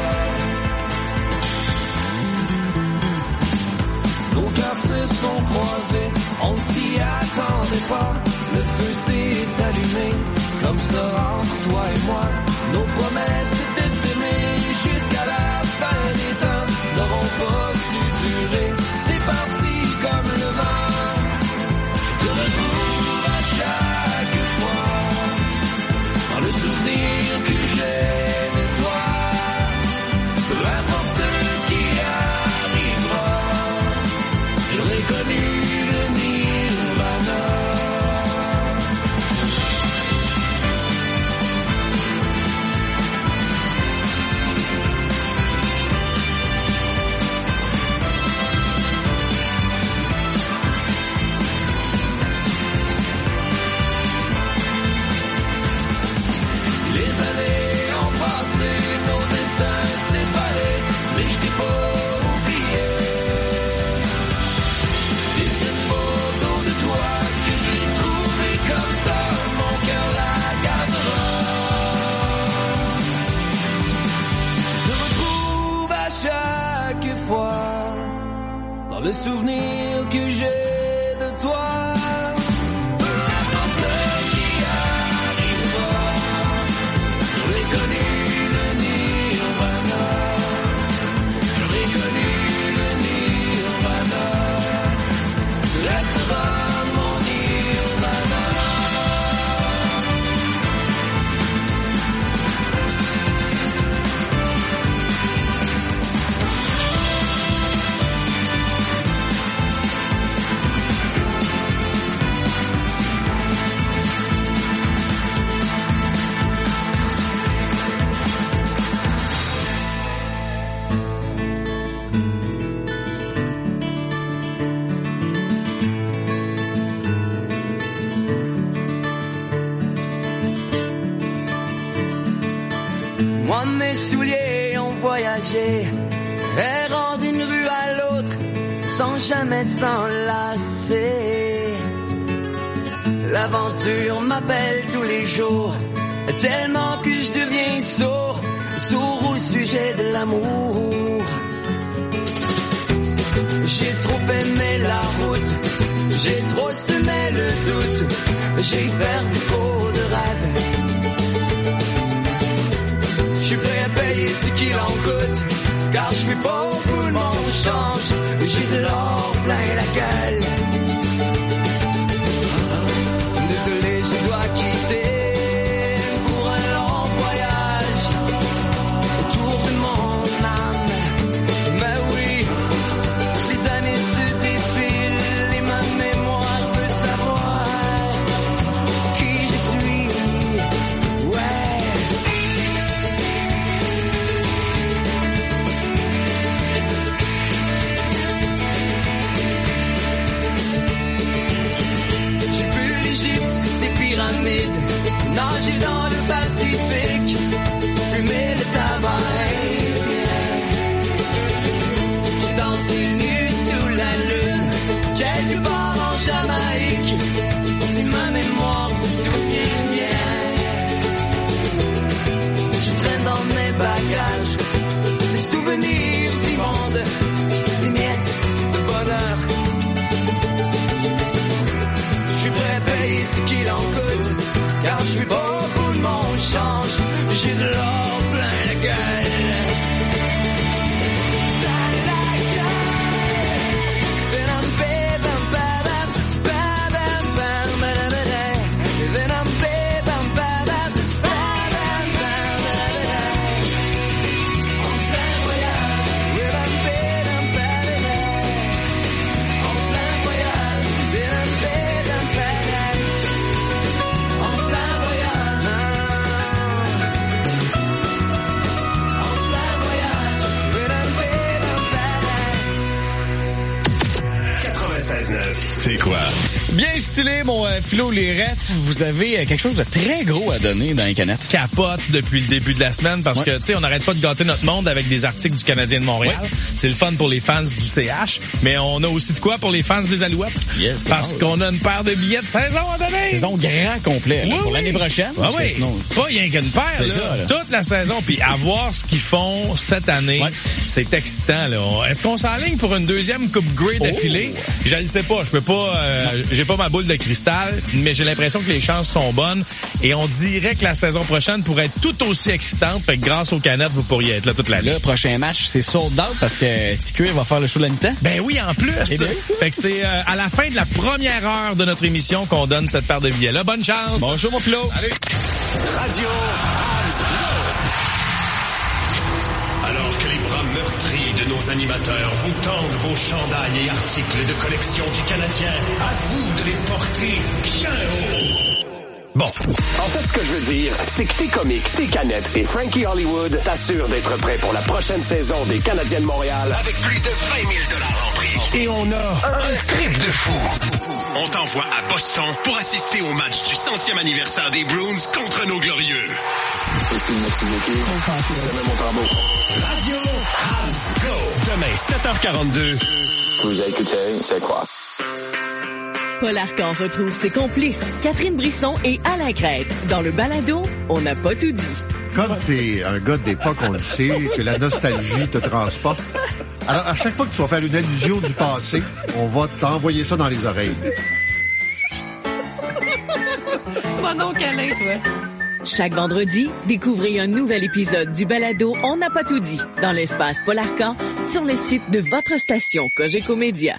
Nos cœurs se sont croisés, on ne s'y attendait pas. Le feu s'est allumé, comme ça entre toi et moi. Nos promesses décimées jusqu'à la fin des temps n'auront pas su durer. T'es parti comme le vent, je te retrouve à chaque fois dans le souvenir que j'ai de toi. Peu importe ce qui arrivera, j'aurais connu le nirvana. Le souvenir que j'ai de toi. Peu importe ce qui arrivera, j'aurais connu le nirvana. J'aurais connu le nirvana. Tu resteras mon nirvana. Moi, mes souliers ont voyagé, errant d'une rue à l'autre, sans jamais s'enlacer. L'aventure m'appelle tous les jours, tellement que je deviens sourd, sourd au sujet de l'amour. J'ai trop aimé la route, j'ai trop semé le doute, j'ai perdu trop de rêves. Je suis prêt à payer ce qu'il en coûte, car je suis pas au bout de mon change. J'ai de l'or plein la gueule. Désolé, je dois quitter pour un long voyage autour de mon âme. Mais oui, les années se défilent et ma mémoire veut savoir qui je suis. Ouais. 96.9, c'est quoi? Bien stylé, mon Philo Lirette. Vous avez quelque chose de très gros à donner dans les canettes. Capote depuis le début de la semaine parce que, tu sais, on n'arrête pas de gâter notre monde avec des articles du Canadien de Montréal. Ouais. C'est le fun pour les fans du CH, mais on a aussi de quoi pour les fans des Alouettes. Yes, parce qu'on a une paire de billets de saison à donner. Saison grand complet, là, pour l'année prochaine. Ah oui, sinon... pas rien qu'une paire, là. Ça, là. Toute la saison, puis à voir ce qu'ils font cette année, c'est excitant, là. Est-ce qu'on s'enligne pour une deuxième Coupe Grey d'affilée? Je ne sais pas, je peux pas, j'ai pas ma boule de cristal, mais j'ai l'impression que les chances sont bonnes et on dirait que la saison prochaine pourrait être tout aussi excitante, fait que grâce aux canettes, vous pourriez être là toute l'année. Le prochain match, c'est sold out parce que TQ va faire le show de la mi-temps. Ben oui, en plus. Eh bien, fait que c'est à la fin de la première heure de notre émission qu'on donne cette paire de billets-là. Bonne chance. Bonjour, mon Philo. Allez. Radio Habs. Alors que les bras meurtris de nos animateurs vous tendent vos chandails et articles de collection du Canadien, à vous de les porter bien haut. Bon, en fait, ce que je veux dire, c'est que tes comiques, tes canettes et Frankie Hollywood t'assurent d'être prêt pour la prochaine saison des Canadiens de Montréal avec plus de 20 000 $ en prix. Et on a un trip de fou. On t'envoie à Boston pour assister au match du 100e anniversaire des Bruins contre nos glorieux. Ici le Suzuki. C'est même mon tambour. Radio Habs Go. Demain, 7h42. Vous écoutez, c'est quoi? Paul Arcan retrouve ses complices, Catherine Brisson et Alain Crête. Dans le balado, on n'a pas tout dit. Comme t'es un gars d'époque, on le sait, que la nostalgie te transporte. Alors, à chaque fois que tu vas faire une allusion du passé, on va t'envoyer ça dans les oreilles. Mon oncle Alain, toi. Chaque vendredi, découvrez un nouvel épisode du balado On n'a pas tout dit dans l'espace Paul Arcan sur le site de votre station Cogeco Média.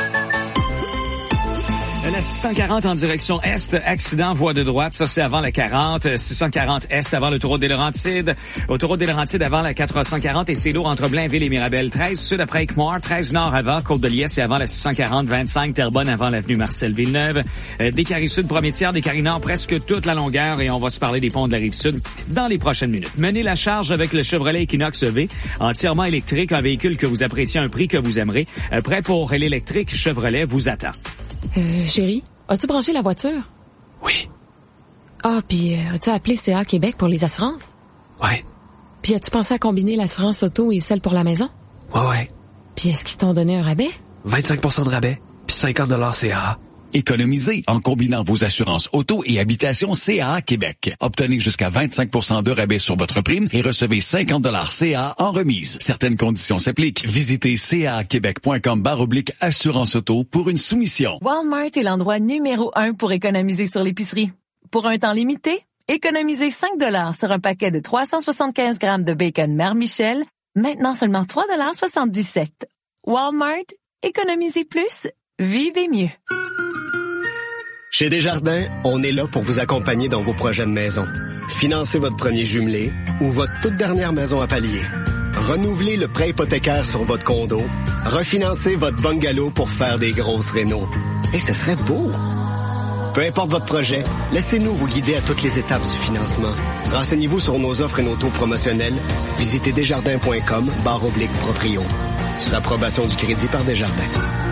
La 640 en direction Est, accident, voie de droite, ça c'est avant la 40, 640 Est avant l'autoroute des Laurentides, autoroute des Laurentides avant la 440 et c'est lourd entre Blainville et Mirabel, 13 sud après Eichmore, 13 nord avant Côte-de-Liesse et avant la 640, 25 Terrebonne avant l'avenue Marcel-Villeneuve, des Caries Sud, premier tiers, des Caries Nord, presque toute la longueur et on va se parler des ponts de la Rive-Sud dans les prochaines minutes. Menez la charge avec le Chevrolet Equinox EV, entièrement électrique, un véhicule que vous appréciez, un prix que vous aimerez, prêt pour l'électrique, Chevrolet vous attend. Chérie, as-tu branché la voiture? Oui. Ah, puis as-tu appelé CA Québec pour les assurances? Ouais. Puis as-tu pensé à combiner l'assurance auto et celle pour la maison? Ouais. Puis est-ce qu'ils t'ont donné un rabais? 25% de rabais, puis 50 $ CA. Économisez en combinant vos assurances auto et habitation CAA Québec. Obtenez jusqu'à 25% de rabais sur votre prime et recevez 50 $ CA en remise. Certaines conditions s'appliquent. Visitez caaquebec.com/assurance auto pour une soumission. Walmart est l'endroit numéro 1 pour économiser sur l'épicerie. Pour un temps limité, économisez 5 $ sur un paquet de 375 grammes de bacon Mère Michel, maintenant seulement 3,77 $. Walmart, économisez plus, vivez mieux. Chez Desjardins, on est là pour vous accompagner dans vos projets de maison. Financez votre premier jumelé ou votre toute dernière maison à palier. Renouvelez le prêt hypothécaire sur votre condo. Refinancez votre bungalow pour faire des grosses rénos. Et ce serait beau! Peu importe votre projet, laissez-nous vous guider à toutes les étapes du financement. Renseignez-vous sur nos offres et nos taux promotionnels. Visitez desjardins.com/proprio. Sur approbation du crédit par Desjardins.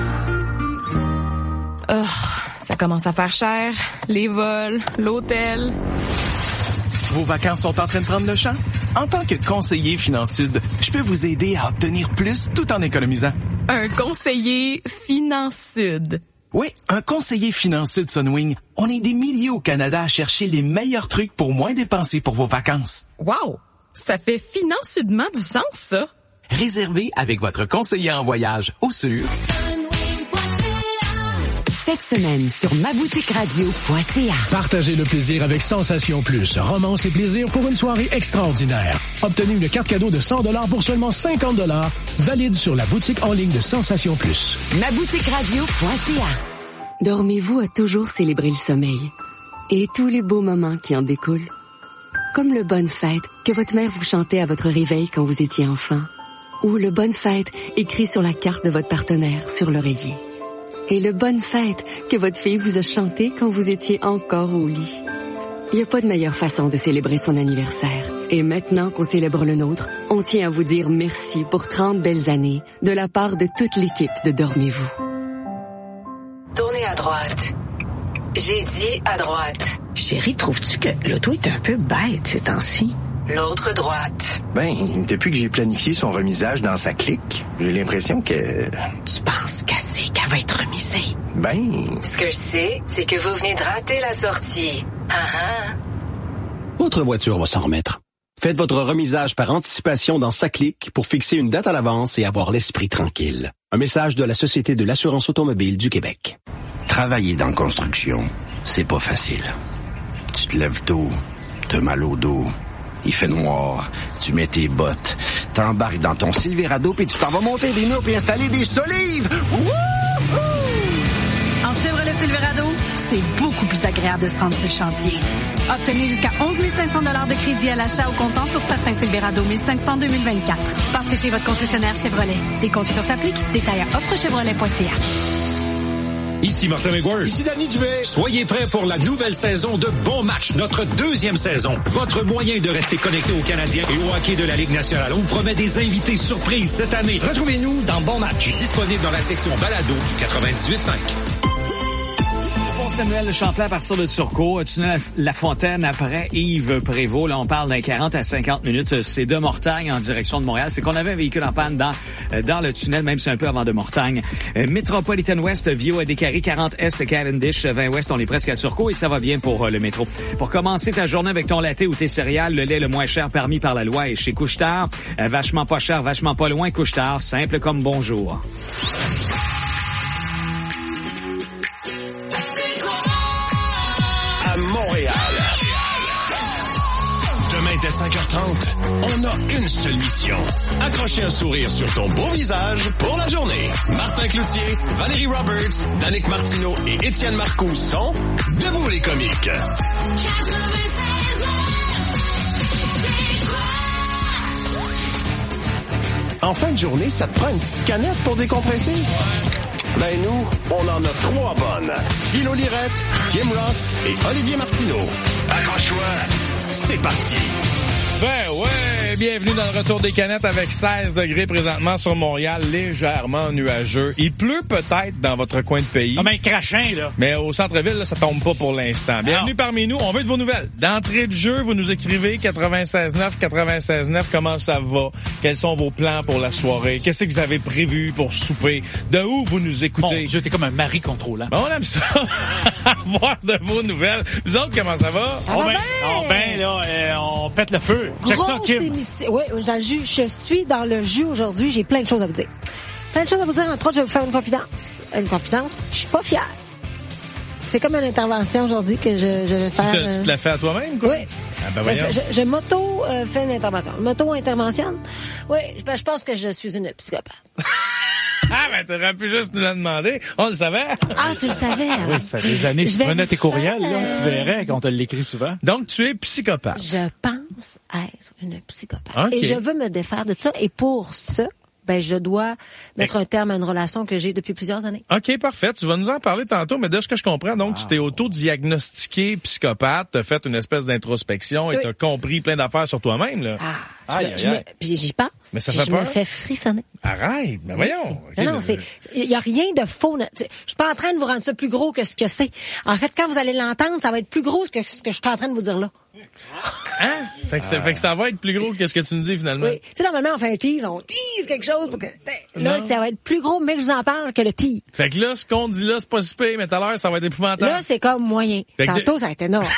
Oh, ça commence à faire cher. Les vols, l'hôtel. Vos vacances sont en train de prendre le champ? En tant que conseiller Finansud, je peux vous aider à obtenir plus tout en économisant. Un conseiller Finansud. Oui, un conseiller Finansud Sunwing. On est des milliers au Canada à chercher les meilleurs trucs pour moins dépenser pour vos vacances. Wow! Ça fait financièrement du sens, ça. Réservez avec votre conseiller en voyage au sûr. Cette semaine sur maboutiqueradio.ca. Partagez le plaisir avec Sensation Plus. Romance et plaisir pour une soirée extraordinaire. Obtenez une carte cadeau de 100 $ pour seulement 50 $. Valide sur la boutique en ligne de Sensation Plus. maboutiqueradio.ca. Dormez-vous a toujours célébré le sommeil et tous les beaux moments qui en découlent. Comme le Bonne Fête que votre mère vous chantait à votre réveil quand vous étiez enfant. Ou le Bonne Fête écrit sur la carte de votre partenaire sur l'oreiller. Et le Bonne Fête que votre fille vous a chanté quand vous étiez encore au lit. Il n'y a pas de meilleure façon de célébrer son anniversaire. Et maintenant qu'on célèbre le nôtre, on tient à vous dire merci pour 30 belles années de la part de toute l'équipe de Dormez-vous. à droite. J'ai dit à droite. Chérie, trouves-tu que l'auto est un peu bête ces temps-ci? L'autre droite. Depuis que j'ai planifié son remisage dans sa clique, j'ai l'impression que... Tu penses qu'elle va être remisée? Ce que je sais, c'est que vous venez de rater la sortie. Votre voiture va s'en remettre. Faites votre remisage par anticipation dans SACLIC pour fixer une date à l'avance et avoir l'esprit tranquille. Un message de la Société de l'assurance automobile du Québec. Travailler dans la construction, c'est pas facile. Tu te lèves tôt, t'as mal au dos, il fait noir, tu mets tes bottes, t'embarques dans ton Silverado puis tu t'en vas monter des murs puis installer des solives. Wouhou! En Chevrolet Silverado, c'est beaucoup plus agréable de se rendre sur le chantier. Obtenez jusqu'à 11 500 $ de crédit à l'achat au comptant sur certains Silverado 1500 2024. Partez chez votre concessionnaire Chevrolet. Des conditions s'appliquent. Détails à offrechevrolet.ca. Ici Martin McGuire. Ici Danny Dubé. Soyez prêts pour la nouvelle saison de Bon Match, notre 2e saison. Votre moyen de rester connecté aux Canadiens et au hockey de la Ligue nationale. On vous promet des invités surprises cette année. Retrouvez-nous dans Bon Match, disponible dans la section balado du 98.5. Samuel Champlain à partir de Turcot, tunnel La Fontaine après Yves Prévost. Là, on parle d'un 40 à 50 minutes. C'est de Mortagne en direction de Montréal. C'est qu'on avait un véhicule en panne dans le tunnel, même si un peu avant de Mortagne. Metropolitan West, Vieux à Descaries, 40 Est, Cavendish, 20 Ouest, on est presque à Turcot et ça va bien pour le métro. Pour commencer ta journée avec ton latte ou tes céréales, le lait le moins cher permis par la loi est chez Couche-Tard. Vachement pas cher, vachement pas loin, Couche-Tard. Simple comme bonjour. Montréal. Demain dès 5h30, on a une seule mission. Accrocher un sourire sur ton beau visage pour la journée. Martin Cloutier, Valérie Roberts, Danick Martineau et Étienne Marcoux sont Debout les comiques. En fin de journée, ça te prend une petite canette pour décompresser? Nous, on en a 3 bonnes. Philo Lirette, Kim Ross et Olivier Martineau. Accroche-toi, c'est parti. Bienvenue dans le retour des canettes avec 16 degrés présentement sur Montréal, légèrement nuageux. Il pleut peut-être dans votre coin de pays. Comme un crachin, là. Mais au centre-ville, là, ça tombe pas pour l'instant. Bienvenue parmi nous. On veut de vos nouvelles. D'entrée de jeu, vous nous écrivez 96.9, comment ça va? Quels sont vos plans pour la soirée? Qu'est-ce que vous avez prévu pour souper? De où vous nous écoutez? Mon Dieu, t'es comme un mari contrôlant. On aime ça. Avoir de vos nouvelles. Vous autres, comment ça va? On pète le feu. Check ça, Kim. Oui, dans le jus. Je suis dans le jus aujourd'hui. J'ai plein de choses à vous dire. Entre autres, je vais vous faire une confidence. Je suis pas fière. C'est comme une intervention aujourd'hui que je vais faire. Tu te la fais à toi-même, quoi? Oui. Je m'auto-fais une intervention. M'auto-interventionne. Oui, je pense que je suis une psychopathe. T'aurais pu juste nous la demander. On le savait. Ah, tu le savais. Hein? Oui, ça fait des années que je prenais tes courriels, là. Tu verrais quand on te l'écrit souvent. Donc, tu es psychopathe. Je pense être une psychopathe. Okay. Et je veux me défaire de ça. Et pour ça, je dois mettre un terme à une relation que j'ai depuis plusieurs années. OK, parfait. Tu vas nous en parler tantôt, mais de ce que je comprends, donc, tu t'es auto-diagnostiqué psychopathe, t'as fait une espèce d'introspection et t'as compris plein d'affaires sur toi-même, là. Puis j'y pense. Mais ça fait je peur. me fais frissonner. Arrête, mais voyons. Okay, non, il y a rien de faux. Je suis pas en train de vous rendre ça plus gros que ce que c'est. En fait, quand vous allez l'entendre, ça va être plus gros que ce que je suis en train de vous dire là. Hein? Fait que ça va être plus gros que ce que tu nous dis finalement. Oui. Tu sais, normalement, on fait un tease, on tease quelque chose pour que, là, ça va être plus gros, mais que je vous en parle que le tease. Fait que là, ce qu'on dit là, c'est pas si pire, mais tout à l'heure, ça va être épouvantable. Là, c'est comme moyen. Tantôt, ça va être énorme.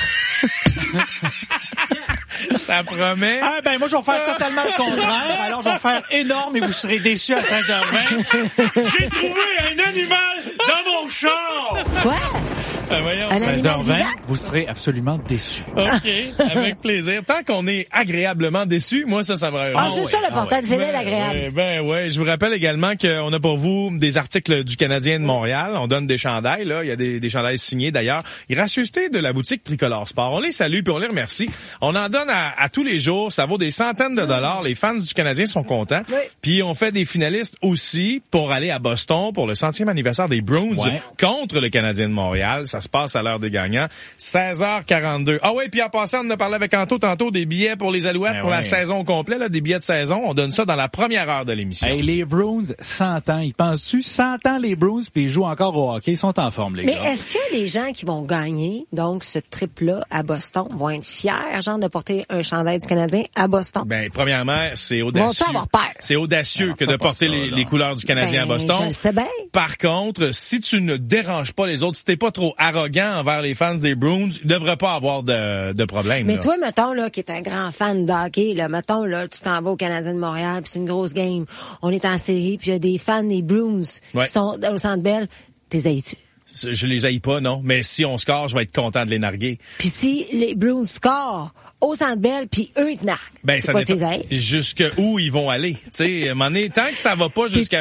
Ça promet. Moi, je vais faire totalement le contraire. Alors, je vais faire énorme et vous serez déçus à 16h20. J'ai trouvé un animal dans mon char! Quoi? Voyons, 16h20, vous serez absolument déçus. OK, avec plaisir. Tant qu'on est agréablement déçus, moi, ça me rend c'est ça l'important, c'est d'être agréable. Je vous rappelle également qu'on a pour vous des articles du Canadien de Montréal. On donne des chandails, là. Il y a des chandails signés, d'ailleurs. Gracieuseté de la boutique Tricolore Sport. On les salue puis on les remercie. On en donne à tous les jours. Ça vaut des centaines de dollars. Les fans du Canadien sont contents. Oui. Puis on fait des finalistes aussi pour aller à Boston pour le 100e anniversaire des Bruins contre le Canadien de Montréal. Ça se passe à l'heure des gagnants. 16h42. Ah oui, puis en passant, on en a parlé avec Anto tantôt des billets pour les Alouettes pour la saison complète, là, des billets de saison. On donne ça dans la première heure de l'émission. Hey, les Bruins, 100 ans. Ils pensent-tu 100 ans les Bruins, puis ils jouent encore au hockey. Ils sont en forme, les gars. Mais est-ce que les gens qui vont gagner, donc, ce trip-là à Boston, vont être fiers, genre, de porter un chandail du Canadien à Boston? Ben, premièrement, c'est audacieux. Avoir peur. C'est audacieux que de porter les couleurs du Canadien à Boston. Je le sais bien. Par contre, si tu ne déranges pas les autres, si t'es pas trop arrogant envers les fans des Bruins, il devrait pas avoir de problème. Mais là. toi, mettons, là, qui est un grand fan de hockey, là, mettons, là, tu t'en vas au Canadien de Montréal, puis c'est une grosse game. On est en série, puis il y a des fans des Bruins qui sont au Centre Bell. T'es haïs-tu? Je les haïs pas, non. Mais si on score, je vais être content de les narguer. Puis si les Bruins scorent au Centre Bell, puis eux, ils te narguent. Ben, c'est ça pas dépend jusque où ils vont aller. Tu sais, à un moment donné, tant que ça va pas jusqu'à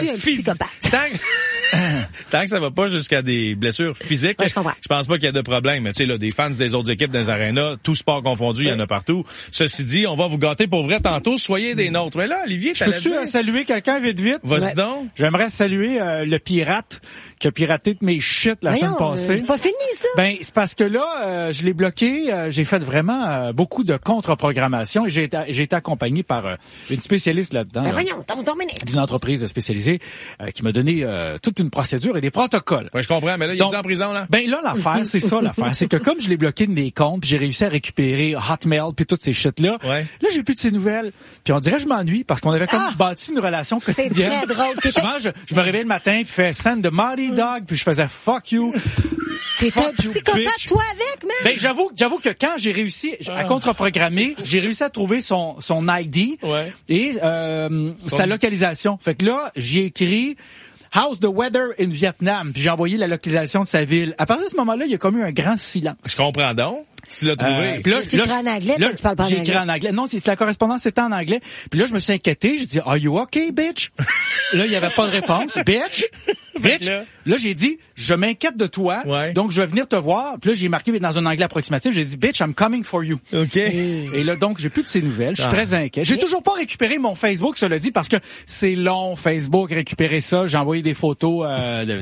tant que ça va pas jusqu'à des blessures physiques, ouais, je pense pas qu'il y a de problème. Tu sais, là, des fans des autres équipes dans les arénas, tout sport confondu, il y en a partout. Ceci dit, on va vous gâter pour vrai tantôt. Soyez des nôtres. Mais là, Olivier, je peux-tu saluer quelqu'un vite? Vas-y donc. J'aimerais saluer le pirate qui a piraté de mes shit la semaine passée. C'est pas fini, ça? Ben, c'est parce que là, je l'ai bloqué. J'ai fait vraiment beaucoup de contre-programmation et j'ai été accompagné par une spécialiste là-dedans. D'une entreprise spécialisée qui m'a donné toute une procédure et des protocoles. Ouais, je comprends, mais là, il est en prison, là? Ben là, l'affaire, c'est ça, l'affaire. C'est que comme je l'ai bloqué de mes comptes, puis j'ai réussi à récupérer Hotmail puis toutes ces shit-là, là, j'ai plus de ses nouvelles. Puis on dirait que je m'ennuie parce qu'on avait comme bâti une relation quotidienne. C'est très drôle. Souvent, je me réveille le matin puis fais send the Mighty Dog, puis je faisais fuck you. T'es un psychopathe, toi, avec, man! Ben, j'avoue que quand j'ai réussi à contre-programmer, j'ai réussi à trouver son ID et sa localisation. Fait que là, j'ai écrit How's the weather in Vietnam? Puis j'ai envoyé la localisation de sa ville. À partir de ce moment-là, il y a comme eu un grand silence. Je comprends donc. Tu l'as trouvé. Tu écris en anglais, tu parles pas en anglais. J'ai écrit en anglais. Non, la correspondance était en anglais. Puis là, je me suis inquiété. J'ai dit, Are you okay, bitch? Là, il y avait pas de réponse. Bitch? Bitch? Là, j'ai dit, je m'inquiète de toi. Donc, je vais venir te voir. Puis là, j'ai marqué dans un anglais approximatif. J'ai dit, bitch, I'm coming for you. OK. Et là, donc, j'ai plus de ces nouvelles. Je suis très inquiet. J'ai toujours pas récupéré mon Facebook, cela dit, parce que c'est long, Facebook, récupérer ça. J'ai envoyé des photos de